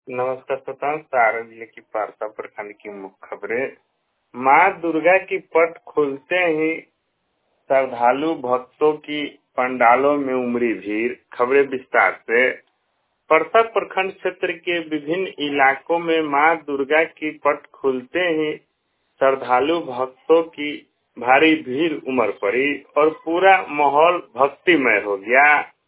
नमस्कार श्रोताओं, सारण जिले की पारसा प्रखंड की मुख्य खबरें। माँ दुर्गा की पट खुलते ही श्रद्धालु भक्तों की पंडालों में उमड़ी भीड़। खबरें विस्तार से। परसा प्रखंड क्षेत्र के विभिन्न इलाकों में माँ दुर्गा की पट खुलते ही श्रद्धालु भक्तों की भारी भीड़ उमड़ पड़ी और पूरा माहौल भक्तिमय हो गया।